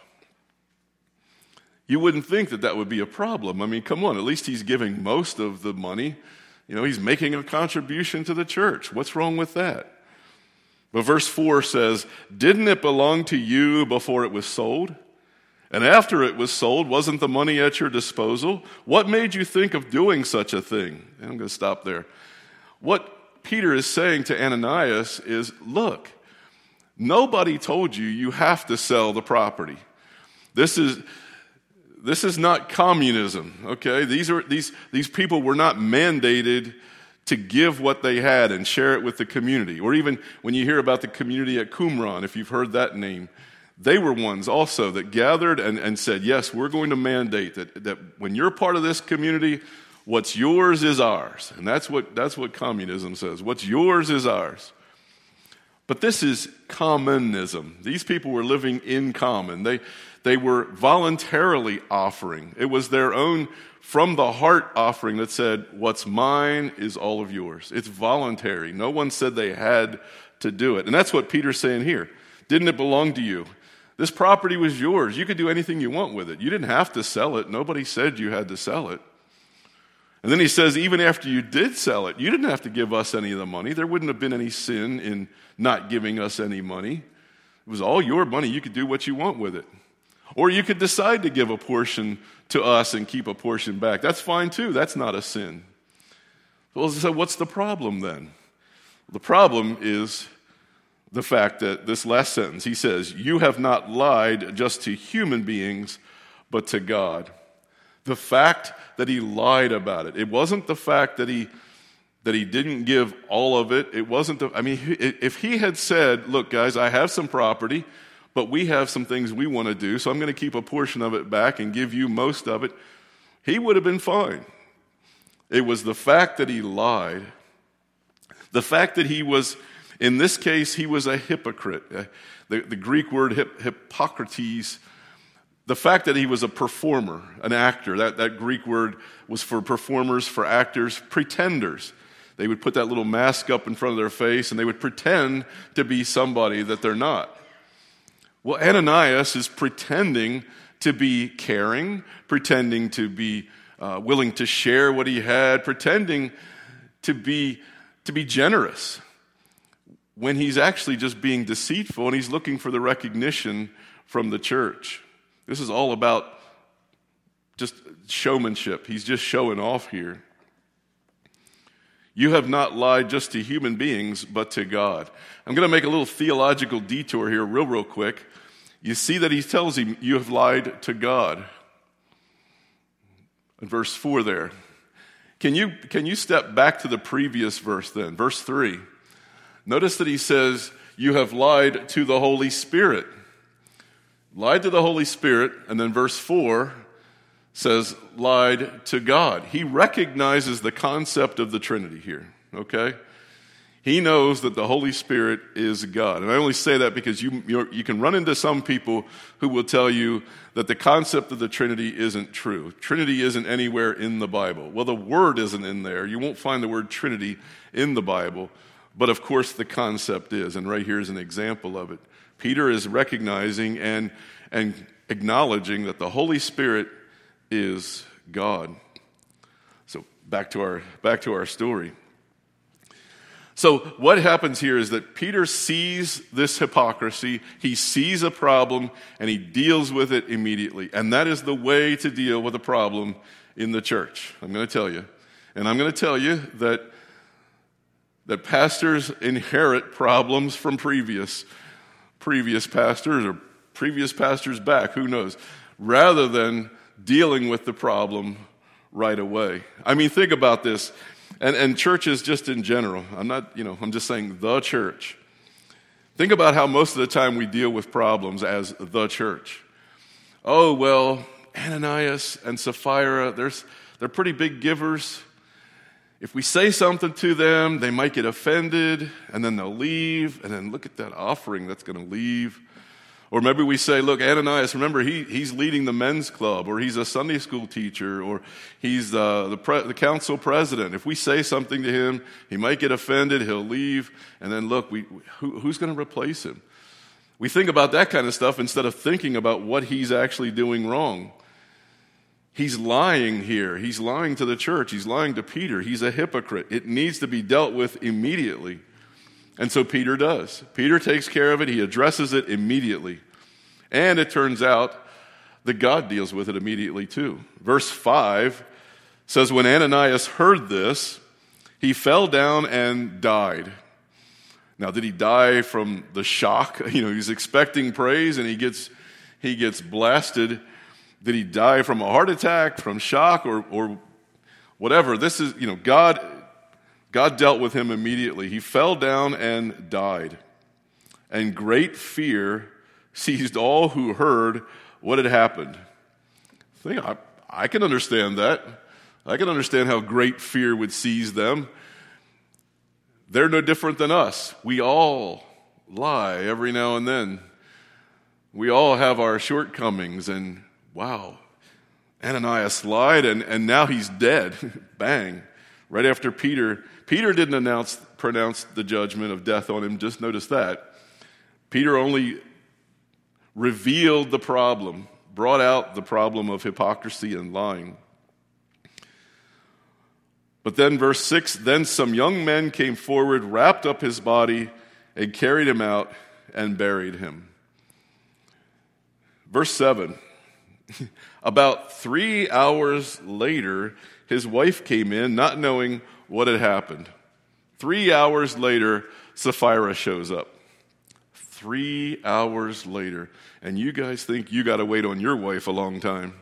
You wouldn't think that that would be a problem. I mean, come on, at least he's giving most of the money. You know, he's making a contribution to the church. What's wrong with that? But verse four says, didn't it belong to you before it was sold? And after it was sold, wasn't the money at your disposal? What made you think of doing such a thing? And I'm going to stop there. What Peter is saying to Ananias is, look, nobody told you you have to sell the property. This is this is not communism, okay? These are these these people were not mandated to give what they had and share it with the community. Or even when you hear about the community at Qumran, if you've heard that name, they were ones also that gathered and, and said, yes, we're going to mandate that, that when you're part of this community, what's yours is ours. And that's what that's what communism says. What's yours is ours. But this is commonism. These people were living in common. They they were voluntarily offering. It was their own from the heart offering that said, what's mine is all of yours. It's voluntary. No one said they had to do it. And that's what Peter's saying here. Didn't it belong to you? This property was yours. You could do anything you want with it. You didn't have to sell it. Nobody said you had to sell it. And then he says, even after you did sell it, you didn't have to give us any of the money. There wouldn't have been any sin in not giving us any money. It was all your money. You could do what you want with it. Or you could decide to give a portion to us and keep a portion back. That's fine too. That's not a sin. Well, so what's the problem then? The problem is the fact that this last sentence, he says, you have not lied just to human beings, but to God. The fact that he lied about it. It wasn't the fact that he that he didn't give all of it. It wasn't the, I mean, if he had said, look, guys, I have some property, but we have some things we want to do, so I'm going to keep a portion of it back and give you most of it, he would have been fine. It was the fact that he lied, the fact that he was, in this case, he was a hypocrite. The, the Greek word hip, Hippocrates, the fact that he was a performer, an actor, that, that Greek word was for performers, for actors, pretenders. They would put that little mask up in front of their face and they would pretend to be somebody that they're not. Well, Ananias is pretending to be caring, pretending to be uh, willing to share what he had, pretending to be to be generous, when he's actually just being deceitful and he's looking for the recognition from the church. This is all about just showmanship. He's just showing off here. You have not lied just to human beings, but to God. I'm going to make a little theological detour here real, real quick. You see that he tells him, you have lied to God. In verse four there. Can you, can you step back to the previous verse then? Verse three. Notice that he says, you have lied to the Holy Spirit. Lied to the Holy Spirit, and then verse four says, lied to God. He recognizes the concept of the Trinity here, okay? He knows that the Holy Spirit is God. And I only say that because you you're, you can run into some people who will tell you that the concept of the Trinity isn't true. Trinity isn't anywhere in the Bible. Well, the word isn't in there. You won't find the word Trinity in the Bible. But of course the concept is, and right here is an example of it. Peter is recognizing and, and acknowledging that the Holy Spirit is God. So back to our back to our story. So what happens here is that Peter sees this hypocrisy, he sees a problem, and he deals with it immediately. And that is the way to deal with a problem in the church. I'm going to tell you. And I'm going to tell you that, that pastors inherit problems from previous, previous pastors or previous pastors back, who knows, rather than dealing with the problem right away. I mean, think about this. And, and churches just in general. I'm not, you know, I'm just saying the church. Think about how most of the time we deal with problems as the church. Oh, well, Ananias and Sapphira, they're, they're pretty big givers. If we say something to them, they might get offended, and then they'll leave, and then look at that offering that's going to leave. Or maybe we say, look, Ananias, remember, he, he's leading the men's club, or he's a Sunday school teacher, or he's uh, the, pre- the council president. If we say something to him, he might get offended, he'll leave, and then look, we, who, who's going to replace him? We think about that kind of stuff instead of thinking about what he's actually doing wrong. He's lying here. He's lying to the church. He's lying to Peter. He's a hypocrite. It needs to be dealt with immediately. And so Peter does. Peter takes care of it. He addresses it immediately. And it turns out that God deals with it immediately too. Verse five says, when Ananias heard this, he fell down and died. Now, did he die from the shock? You know, he's expecting praise and he gets he gets blasted. Did he die from a heart attack, from shock, or or whatever? This is, you know, God God dealt with him immediately. He fell down and died. And great fear seized all who heard what had happened. Think, I, I can understand that. I can understand how great fear would seize them. They're no different than us. We all lie every now and then. We all have our shortcomings, and wow, Ananias lied, and, and now he's dead. Bang. Right after Peter, Peter didn't announce, pronounce the judgment of death on him. Just notice that. Peter only revealed the problem, brought out the problem of hypocrisy and lying. But then verse six, then some young men came forward, wrapped up his body, and carried him out and buried him. Verse seven, about three hours later, his wife came in, not knowing what had happened. Three hours later, Sapphira shows up. Three hours later. And you guys think you got to wait on your wife a long time.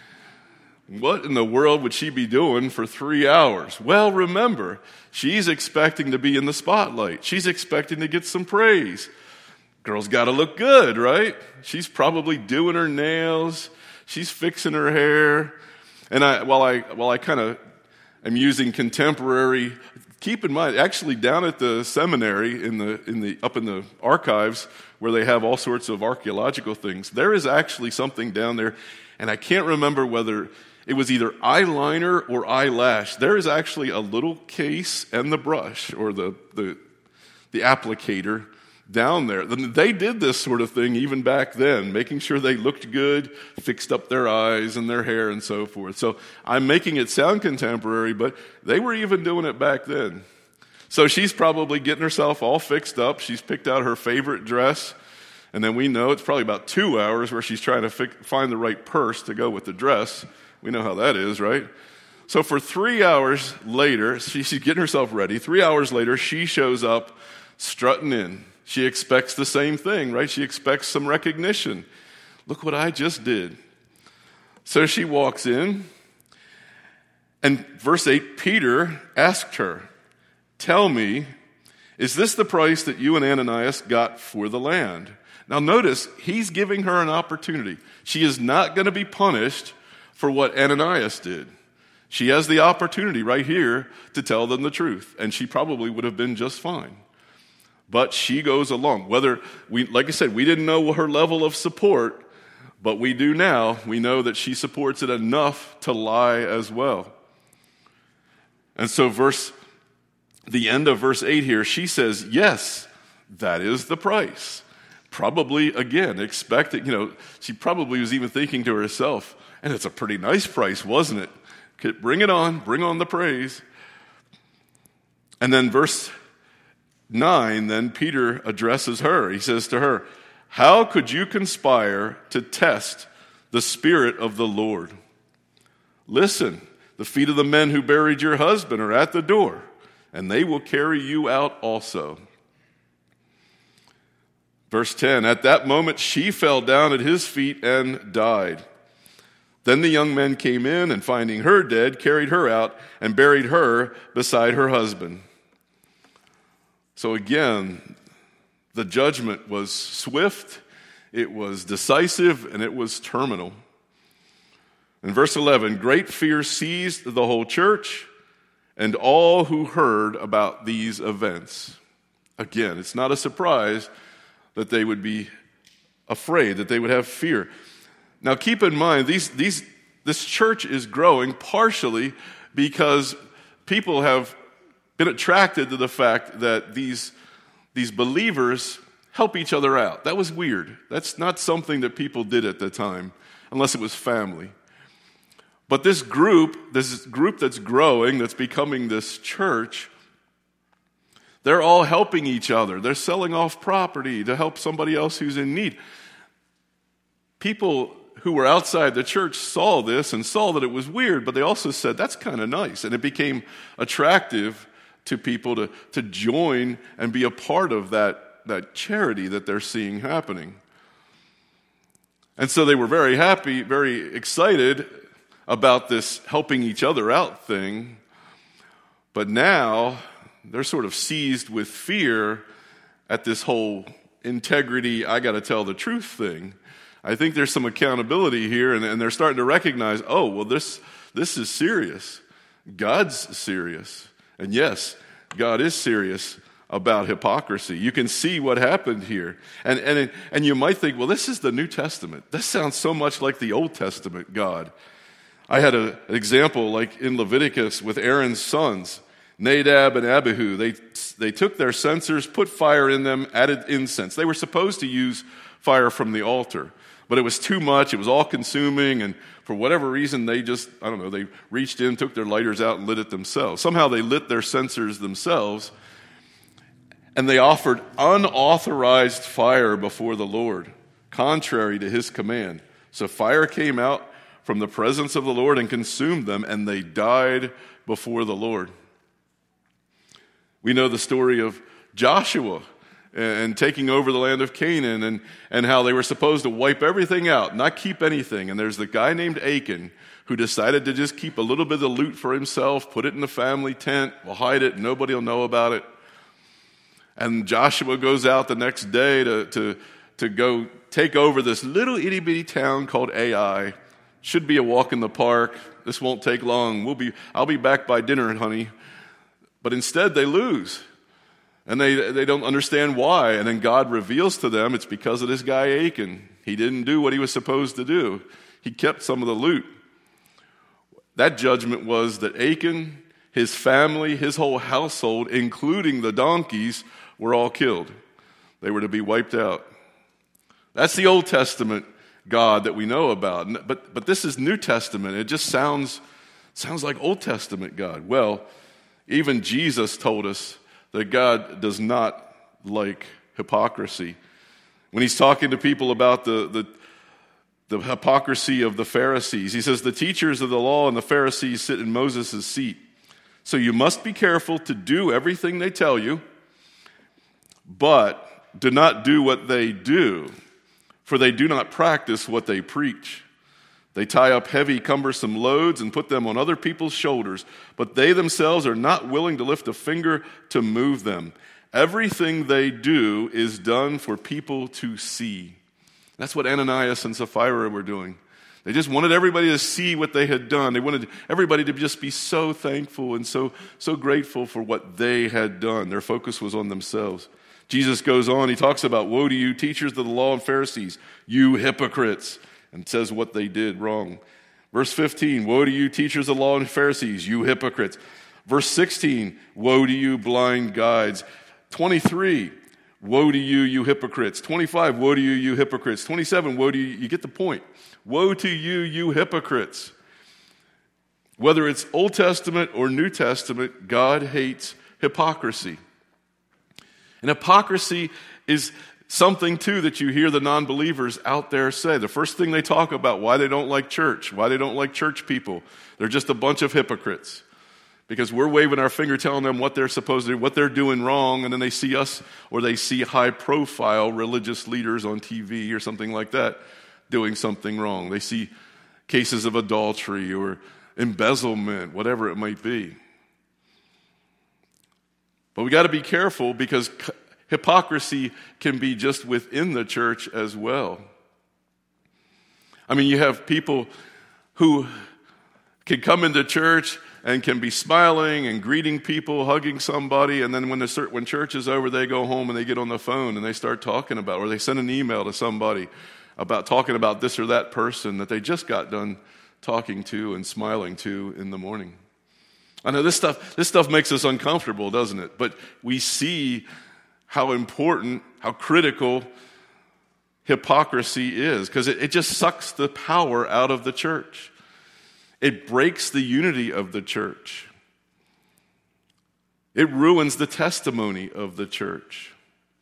What in the world would she be doing for three hours? Well, remember, she's expecting to be in the spotlight. She's expecting to get some praise. Girl's got to look good, right? She's probably doing her nails. She's fixing her hair. And I, while I, while I kind of am using contemporary, keep in mind, actually down at the seminary in the in the up in the archives where they have all sorts of archaeological things, there is actually something down there, and I can't remember whether it was either eyeliner or eyelash. There is actually a little case and the brush or the the, the applicator down there. They did this sort of thing even back then, making sure they looked good, fixed up their eyes and their hair and so forth. So I'm making it sound contemporary, but they were even doing it back then. So she's probably getting herself all fixed up. She's picked out her favorite dress. And then we know it's probably about two hours where she's trying to fi- find the right purse to go with the dress. We know how that is, right? So for three hours later, she, she's getting herself ready. Three hours later, she shows up strutting in. She expects the same thing, right? She expects some recognition. Look what I just did. So she walks in, and verse eight, Peter asked her, tell me, is this the price that you and Ananias got for the land? Now notice, he's giving her an opportunity. She is not going to be punished for what Ananias did. She has the opportunity right here to tell them the truth, and she probably would have been just fine. But she goes along. Whether we, like I said, we didn't know her level of support, but we do now. We know that she supports it enough to lie as well. And so verse, the end of verse eight here, she says, yes, that is the price. Probably, again, expecting, you know, she probably was even thinking to herself, and it's a pretty nice price, wasn't it? Bring it on, bring on the praise. And then verse nine, then Peter addresses her. He says to her, how could you conspire to test the Spirit of the Lord? Listen, the feet of the men who buried your husband are at the door, and they will carry you out also. Verse ten, at that moment she fell down at his feet and died. Then the young men came in, and finding her dead, carried her out and buried her beside her husband. So again, the judgment was swift, it was decisive, and it was terminal. In verse eleven, great fear seized the whole church and all who heard about these events. Again, it's not a surprise that they would be afraid, that they would have fear. Now keep in mind, these, these, this church is growing partially because people have been attracted to the fact that these, these believers help each other out. That was weird. That's not something that people did at the time, unless it was family. But this group, this group that's growing, that's becoming this church, they're all helping each other. They're selling off property to help somebody else who's in need. People who were outside the church saw this and saw that it was weird, but they also said, that's kind of nice. And it became attractive to people to, to join and be a part of that, that charity that they're seeing happening. And so they were very happy, very excited about this helping each other out thing. But now they're sort of seized with fear at this whole integrity, I got to tell the truth thing. I think there's some accountability here, and, and they're starting to recognize, oh, well, this this is serious. God's serious. And yes, God is serious about hypocrisy. You can see what happened here. And, and, and you might think, well, this is the New Testament. This sounds so much like the Old Testament God. I had a, an example like in Leviticus with Aaron's sons, Nadab and Abihu. They, they took their censers, put fire in them, added incense. They were supposed to use fire from the altar. But it was too much. It was all consuming. And for whatever reason, they just, I don't know, they reached in, took their lighters out and lit it themselves. Somehow they lit their censers themselves. And they offered unauthorized fire before the Lord, contrary to his command. So fire came out from the presence of the Lord and consumed them, and they died before the Lord. We know the story of Joshua and taking over the land of Canaan, and, and how they were supposed to wipe everything out, not keep anything. And there's the guy named Achan who decided to just keep a little bit of the loot for himself, put it in the family tent, we'll hide it, nobody will know about it. And Joshua goes out the next day to, to, to go take over this little itty-bitty town called Ai. Should be a walk in the park. This won't take long. We'll be, I'll be back by dinner, honey. But instead, they lose. And they, they don't understand why. And then God reveals to them it's because of this guy Achan. He didn't do what he was supposed to do. He kept some of the loot. That judgment was that Achan, his family, his whole household, including the donkeys, were all killed. They were to be wiped out. That's the Old Testament God that we know about. But, but this is New Testament. It just sounds, sounds like Old Testament God. Well, even Jesus told us that God does not like hypocrisy. When he's talking to people about the, the, the hypocrisy of the Pharisees, he says, the teachers of the law and the Pharisees sit in Moses' seat. So you must be careful to do everything they tell you, but do not do what they do, for they do not practice what they preach. They tie up heavy, cumbersome loads and put them on other people's shoulders, but they themselves are not willing to lift a finger to move them. Everything they do is done for people to see. That's what Ananias and Sapphira were doing. They just wanted everybody to see what they had done. They wanted everybody to just be so thankful and so, so grateful for what they had done. Their focus was on themselves. Jesus goes on, he talks about, woe to you, teachers of the law and Pharisees, you hypocrites, and says what they did wrong. Verse fifteen, woe to you, teachers of the law and Pharisees, you hypocrites. Verse sixteen, woe to you, blind guides. twenty-three, woe to you, you hypocrites. twenty-five, woe to you, you hypocrites. twenty-seven, woe to you, you get the point. Woe to you, you hypocrites. Whether it's Old Testament or New Testament, God hates hypocrisy. And hypocrisy is something, too, that you hear the non-believers out there say. The first thing they talk about, why they don't like church, why they don't like church people. They're just a bunch of hypocrites. Because we're waving our finger telling them what they're supposed to do, what they're doing wrong, and then they see us, or they see high-profile religious leaders on T V or something like that doing something wrong. They see cases of adultery or embezzlement, whatever it might be. But we got to be careful because hypocrisy can be just within the church as well. I mean, you have people who can come into church and can be smiling and greeting people, hugging somebody, and then when the when church is over, they go home and they get on the phone and they start talking about, or they send an email to somebody about talking about this or that person that they just got done talking to and smiling to in the morning. I know this stuff this stuff makes us uncomfortable, doesn't it? But we see how important, how critical hypocrisy is, because it, it just sucks the power out of the church. It breaks the unity of the church. It ruins the testimony of the church.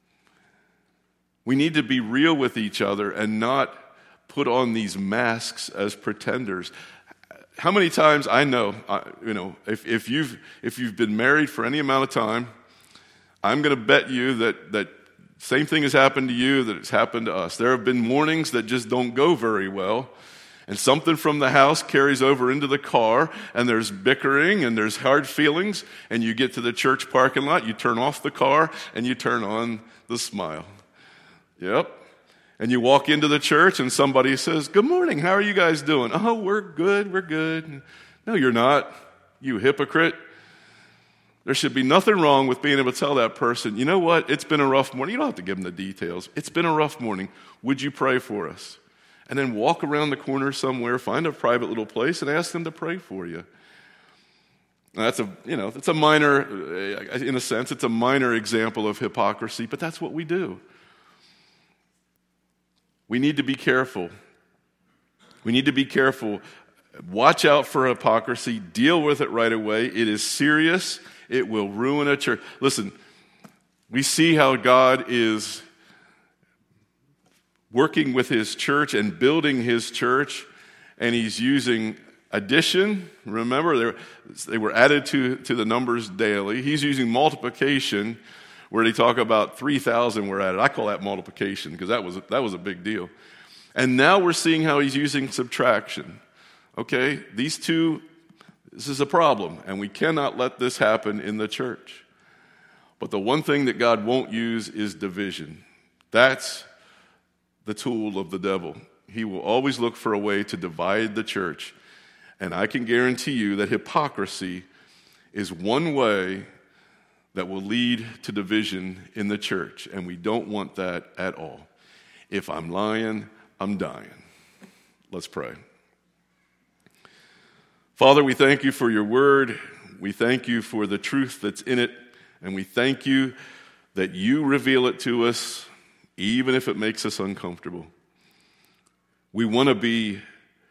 We need to be real with each other and not put on these masks as pretenders. How many times I know, you know, if, if you've if you've been married for any amount of time, I'm going to bet you that that same thing has happened to you that it's happened to us. There have been mornings that just don't go very well, and something from the house carries over into the car, and there's bickering and there's hard feelings, and you get to the church parking lot, you turn off the car, and you turn on the smile. Yep. And you walk into the church and somebody says, good morning, how are you guys doing? Oh, we're good, we're good. No, you're not, you hypocrite. There should be nothing wrong with being able to tell that person, you know what, it's been a rough morning. You don't have to give them the details. It's been a rough morning. Would you pray for us? And then walk around the corner somewhere, find a private little place, and ask them to pray for you. Now, that's a, you know, it's a minor, in a sense, it's a minor example of hypocrisy, but that's what we do. We need to be careful. We need to be careful. Watch out for hypocrisy. Deal with it right away. It is serious. It will ruin a church. Listen, we see how God is working with his church and building his church, and he's using addition. Remember, they were added to, to the numbers daily. He's using multiplication, where they talk about three thousand were added. I call that multiplication because that was, that was a big deal. And now we're seeing how he's using subtraction. Okay, these two, this is a problem, and we cannot let this happen in the church. But the one thing that God won't use is division. That's the tool of the devil. He will always look for a way to divide the church. And I can guarantee you that hypocrisy is one way that will lead to division in the church. And we don't want that at all. If I'm lying, I'm dying. Let's pray. Father, we thank you for your word. We thank you for the truth that's in it. And we thank you that you reveal it to us, even if it makes us uncomfortable. We want to be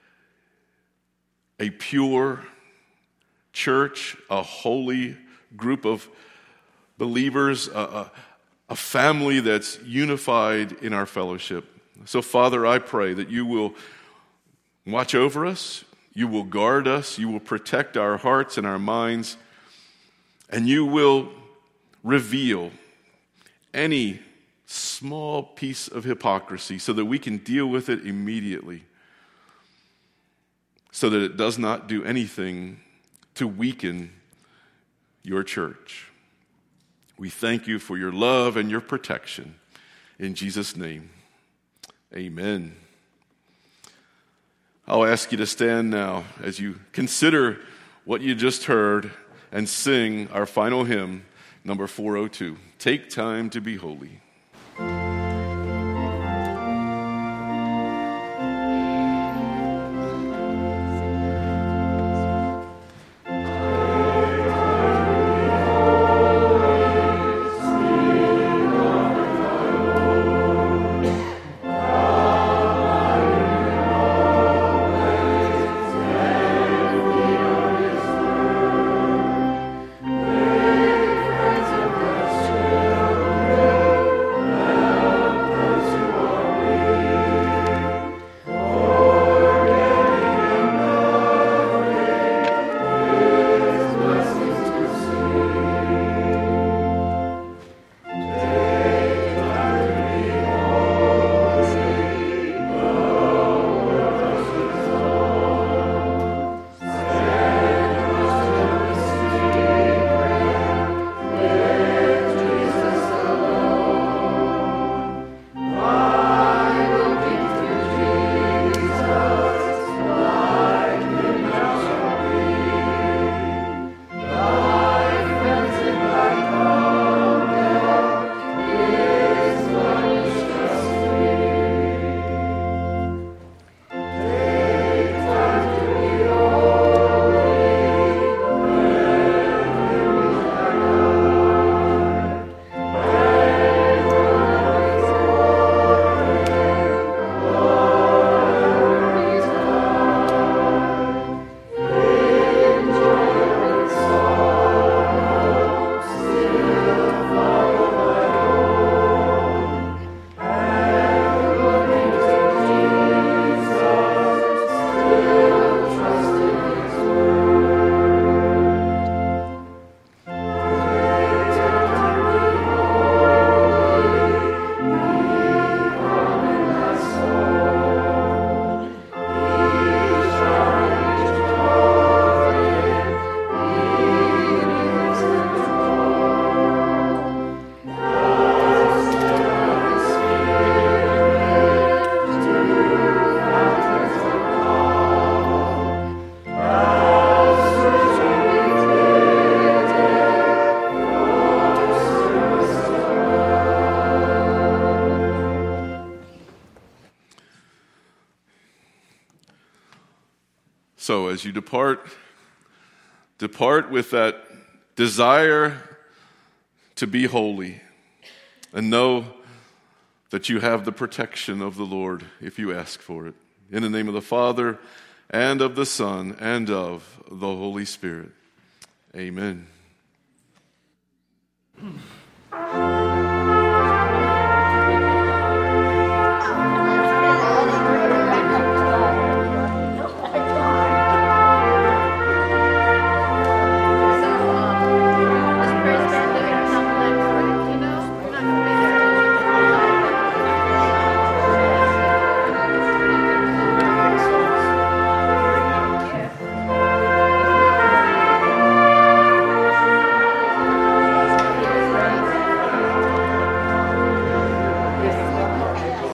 a pure church, a holy group of believers, a, a, a family that's unified in our fellowship. So, Father, I pray that you will watch over us, you will guard us, you will protect our hearts and our minds, and you will reveal any small piece of hypocrisy so that we can deal with it immediately, so that it does not do anything to weaken your church. We thank you for your love and your protection. In Jesus' name, amen. I'll ask you to stand now as you consider what you just heard and sing our final hymn, number four oh two. Take time to be holy. So as you depart, depart with that desire to be holy and know that you have the protection of the Lord if you ask for it. In the name of the Father, and of the Son, and of the Holy Spirit. Amen.